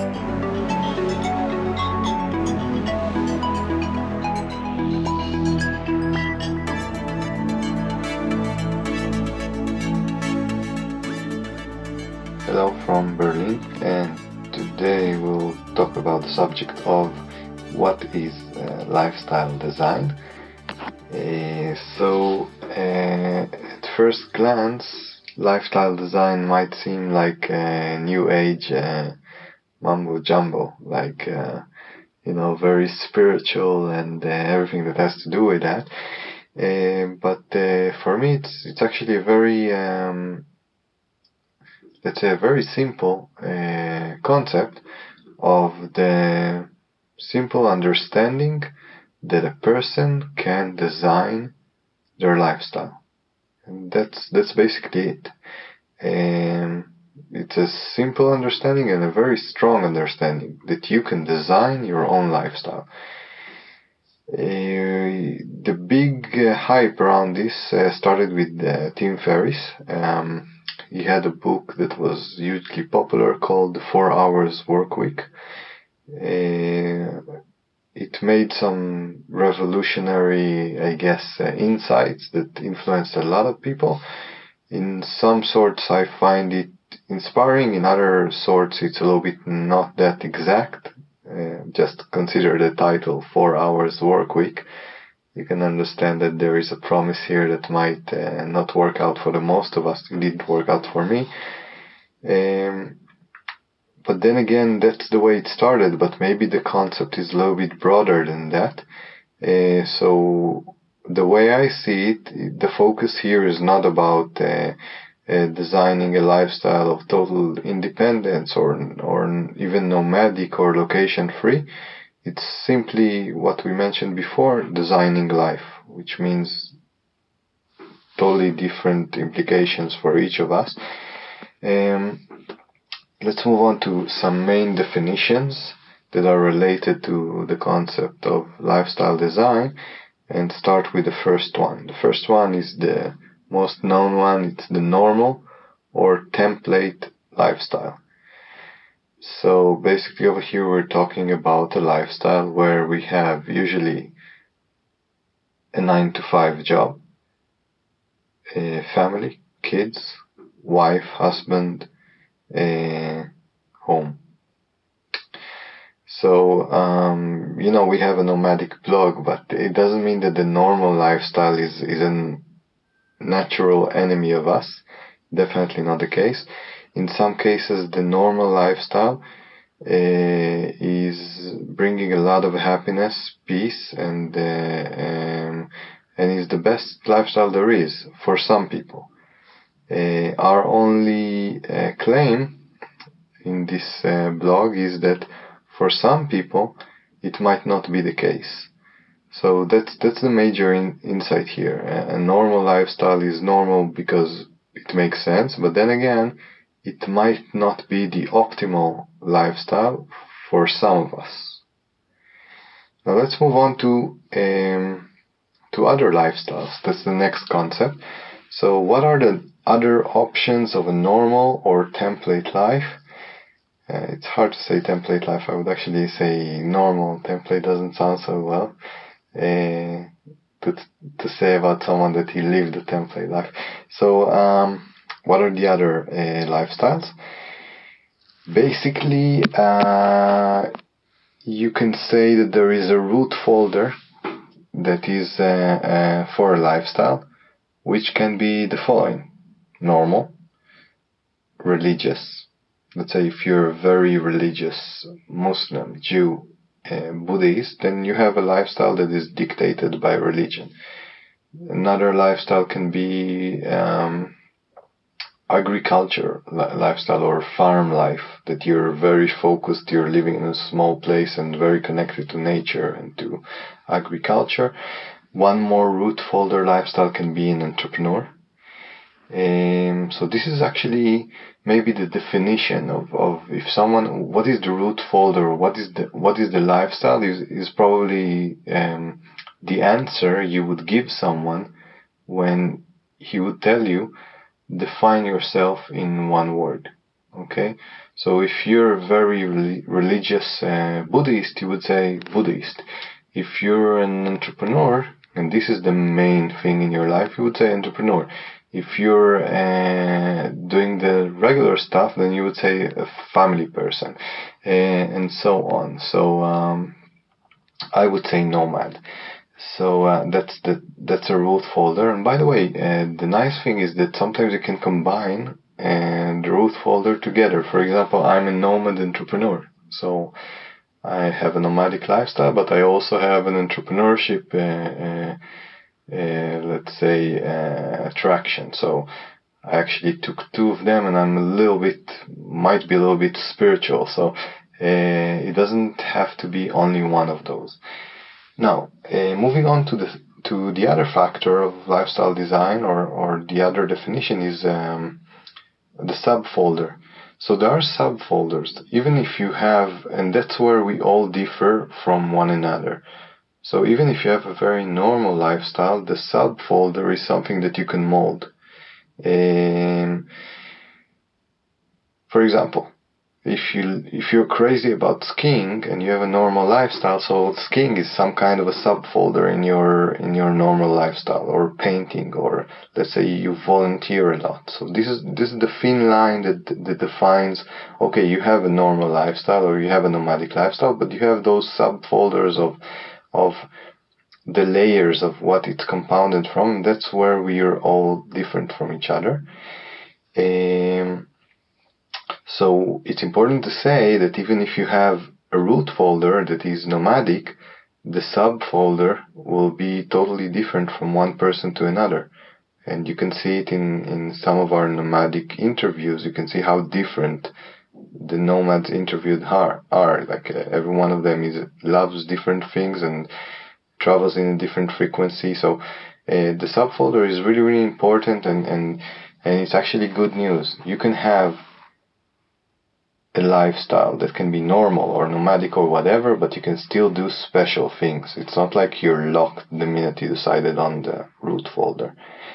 Hello from Berlin, and today we'll talk about the subject of what is lifestyle design. At first glance, lifestyle design might seem like new age mumbo jumbo, like very spiritual and everything that has to do with that. But for me, it's actually a very let's say a very simple concept of the simple understanding that a person can design their lifestyle. And that's basically it. It's a simple understanding and a very strong understanding that you can design your own lifestyle. The big hype around this started with Tim Ferriss. He had a book that was hugely popular called The 4 Hours Workweek. It made some revolutionary, insights that influenced a lot of people. In some sorts, I find it inspiring. In other sorts, it's a little bit not that exact. Just consider the title, 4 Hours Workweek. You can understand that there is a promise here that might not work out for the most of us. It didn't work out for me. But then again, that's the way it started, but maybe the concept is a little bit broader than that. So the way I see it, the focus here is not about designing a lifestyle of total independence or even nomadic or location free. It's simply what we mentioned before, designing life, which means totally different implications for each of us. Let's move on to some main definitions that are related to the concept of lifestyle design and start with the first one. The first one is the most known one. It's the normal or template lifestyle. So basically over here we're talking about a lifestyle where we have usually a 9-to-5 job, a family, kids, wife, husband, home. So, we have a nomadic blog, but it doesn't mean that the normal lifestyle is a natural enemy of us. Definitely not the case. In some cases, the normal lifestyle is bringing a lot of happiness, peace, and is the best lifestyle there is for some people. Our only claim in this blog is that for some people it might not be the case. So that's the major insight here. A normal lifestyle is normal because it makes sense, but then again, it might not be the optimal lifestyle for some of us. Now let's move on to other lifestyles. That's the next concept. So what are the other options of a normal or template life? It's hard to say template life. I would actually say normal. Template doesn't sound so well to say about someone that he lived a template life. So what are the other lifestyles? Basically, you can say that there is a root folder that is for a lifestyle, which can be the following: normal, religious. Let's say if you're a very religious Muslim, Jew, Buddhist, then you have a lifestyle that is dictated by religion. Another lifestyle can be agriculture lifestyle or farm life, that you're very focused, you're living in a small place and very connected to nature and to agriculture. One more root folder lifestyle can be an entrepreneur. So this is actually maybe the definition of if someone, what is the root folder, what is the lifestyle is probably the answer you would give someone when he would tell you, define yourself in one word. Okay, so if you're very religious Buddhist, you would say Buddhist. If you're an entrepreneur, and this is the main thing in your life, you would say entrepreneur. If you're doing the regular stuff, then you would say a family person, and so on. So I would say nomad. So that's a root folder. And by the way, the nice thing is that sometimes you can combine the root folder together. For example, I'm a nomad entrepreneur. So I have a nomadic lifestyle, but I also have an entrepreneurship, let's say, attraction. So I actually took two of them, and I'm might be a little bit spiritual. So it doesn't have to be only one of those. Now, moving on to the other factor of lifestyle design, or the other definition, is the subfolder. So there are subfolders, even if you have, and that's where we all differ from one another. So even if you have a very normal lifestyle, the subfolder is something that you can mold. For example, if you're crazy about skiing and you have a normal lifestyle, so skiing is some kind of a subfolder in your normal lifestyle, or painting, or let's say you volunteer a lot. So this is the thin line that defines, okay, you have a normal lifestyle or you have a nomadic lifestyle, but you have those subfolders of the layers of what it's compounded from. That's where we are all different from each other. So it's important to say that even if you have a root folder that is nomadic, the subfolder will be totally different from one person to another. And you can see it in some of our nomadic interviews. You can see how different the nomads interviewed are. Like every one of them loves different things and travels in a different frequency. So the subfolder is really, really important, and it's actually good news. You can have a lifestyle that can be normal or nomadic or whatever, but you can still do special things. It's not like you're locked the minute you decided on the root folder.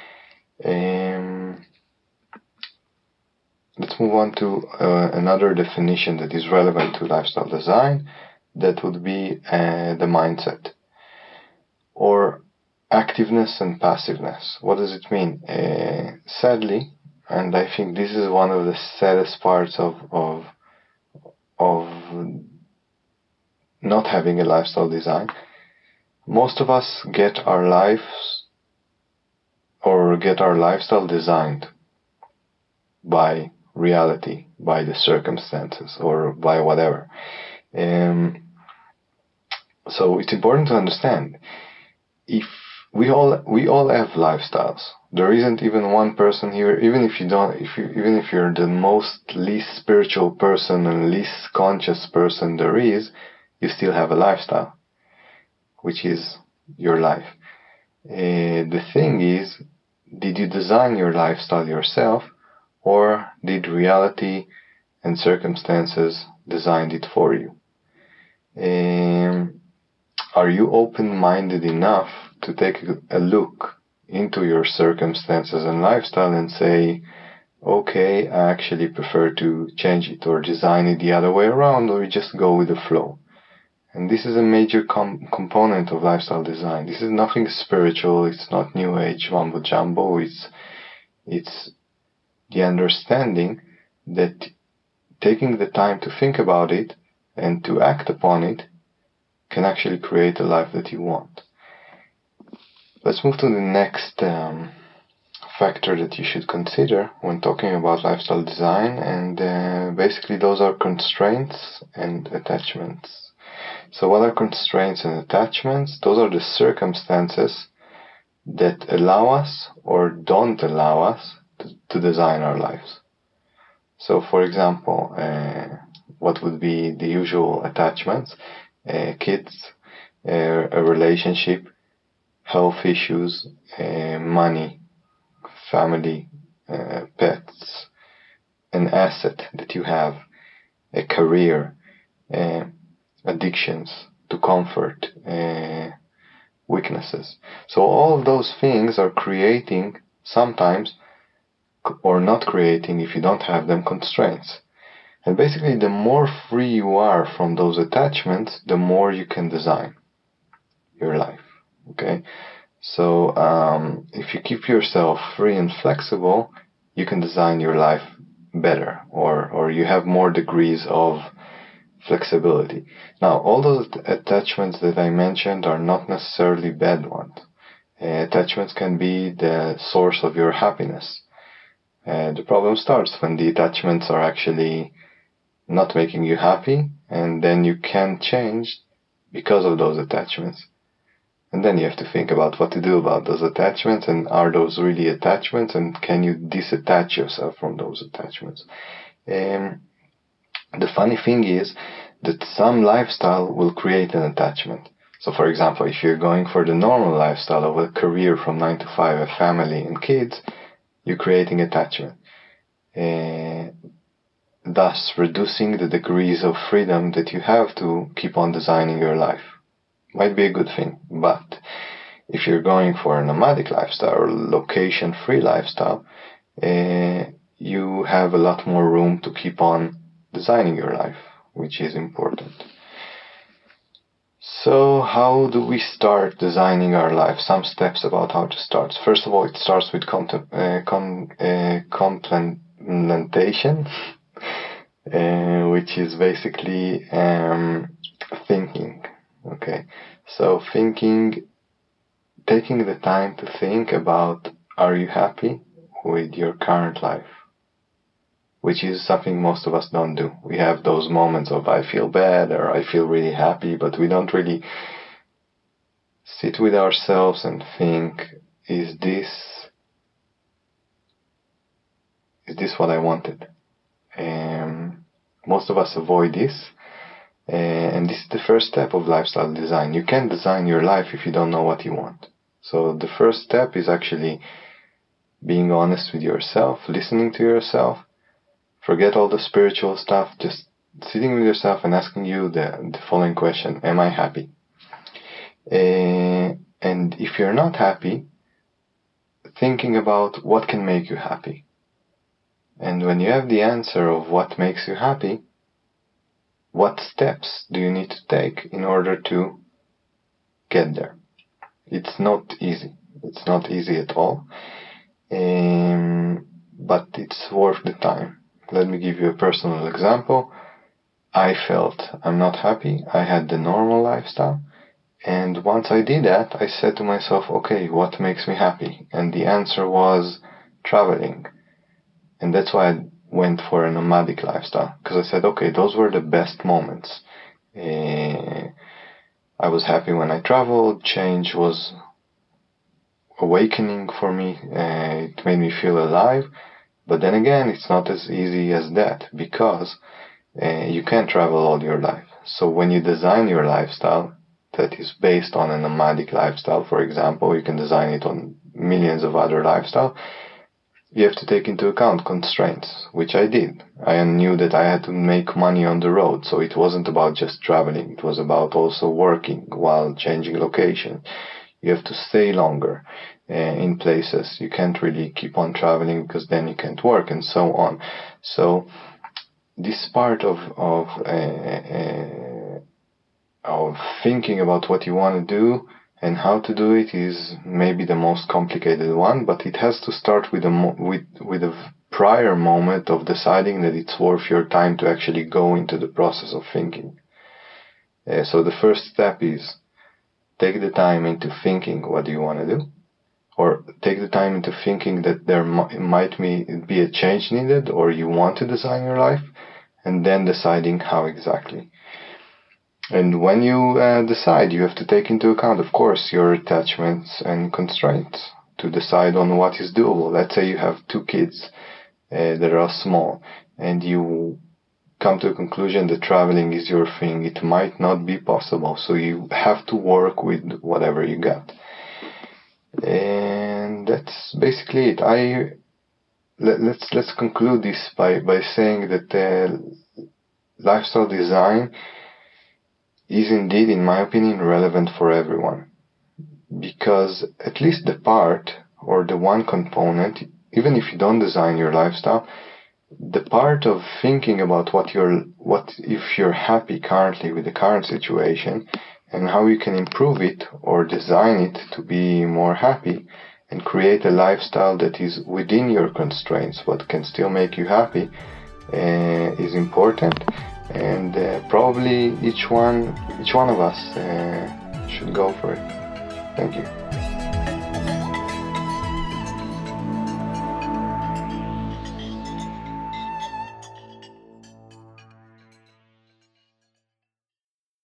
Let's move on to another definition that is relevant to lifestyle design. That would be the mindset, or activeness and passiveness. What does it mean? Sadly, and I think this is one of the saddest parts of not having a lifestyle design, most of us get our lives or get our lifestyle designed by reality, by the circumstances, or by whatever. So it's important to understand, if we all have lifestyles. There isn't even one person here, even if you're the least spiritual person and least conscious person there is, you still have a lifestyle, which is your life. The thing is, did you design your lifestyle yourself, or did reality and circumstances design it for you? Are you open-minded enough to take a look into your circumstances and lifestyle and say, okay, I actually prefer to change it or design it the other way around, or just go with the flow? And this is a major component of lifestyle design. This is nothing spiritual. It's not new age mumbo jumbo. It's the understanding that taking the time to think about it and to act upon it can actually create a life that you want. Let's move to the next factor that you should consider when talking about lifestyle design, and basically those are constraints and attachments. So what are constraints and attachments? Those are the circumstances that allow us or don't allow us to design our lives. So for example, what would be the usual attachments? Kids, a relationship, health issues, money, family, pets, an asset that you have, a career, addictions to comfort, weaknesses. So all of those things are creating sometimes or not creating if you don't have them constraints. And basically, the more free you are from those attachments, the more you can design your life. Okay? So, if you keep yourself free and flexible, you can design your life better, or you have more degrees of flexibility. Now, all those attachments that I mentioned are not necessarily bad ones. Attachments can be the source of your happiness. The problem starts when the attachments are actually not making you happy, and then you can't change because of those attachments. And then you have to think about what to do about those attachments, and are those really attachments, and can you disattach yourself from those attachments? The funny thing is that some lifestyle will create an attachment. So for example, if you're going for the normal lifestyle of a career from 9 to 5, a family and kids, you're creating attachment. Thus reducing the degrees of freedom that you have to keep on designing your life. Might be a good thing, but if you're going for a nomadic lifestyle or location-free lifestyle, you have a lot more room to keep on designing your life, which is important. So how do we start designing our life? Some steps about how to start. First of all, it starts with contemplation, which is basically thinking. Okay, so taking the time to think about, are you happy with your current life? Which is something most of us don't do. We have those moments of I feel bad or I feel really happy, but we don't really sit with ourselves and think, is this what I wanted? Most of us avoid this. And this is the first step of lifestyle design. You can't design your life if you don't know what you want. So the first step is actually being honest with yourself, listening to yourself. Forget all the spiritual stuff, just sitting with yourself and asking you the following question: am I happy? And if you're not happy, thinking about what can make you happy. And when you have the answer of what makes you happy, what steps do you need to take in order to get there? It's not easy. It's not easy at all. But it's worth the time. Let me give you a personal example. I felt I'm not happy. I had the normal lifestyle. And once I did that, I said to myself, okay, what makes me happy? And the answer was traveling. And that's why I went for a nomadic lifestyle, because I said, okay, those were the best moments. I was happy when I traveled. Change was awakening for me. It made me feel alive. But then again, it's not as easy as that, because you can't travel all your life. So when you design your lifestyle that is based on a nomadic lifestyle, for example, you can design it on millions of other lifestyles. You have to take into account constraints, which I did. I knew that I had to make money on the road, so it wasn't about just traveling. It was about also working while changing location. You have to stay longer in places. You can't really keep on traveling because then you can't work, and so on. So this part of thinking about what you want to do and how to do it is maybe the most complicated one, but it has to start with a prior moment of deciding that it's worth your time to actually go into the process of thinking. So the first step is take the time into thinking what do you want to do, or take the time into thinking that there might be a change needed, or you want to design your life, and then deciding how exactly. And when you decide, you have to take into account, of course, your attachments and constraints to decide on what is doable. Let's say you have 2 kids that are small, and you come to a conclusion that traveling is your thing. It might not be possible, so you have to work with whatever you got. And that's basically it. Let's conclude this by saying that lifestyle design is indeed, in my opinion, relevant for everyone, because at least the part or the one component even if you don't design your lifestyle, the part of thinking about what if you're happy currently with the current situation and how you can improve it or design it to be more happy and create a lifestyle that is within your constraints but can still make you happy is important. And probably each one of us should go for it. Thank you.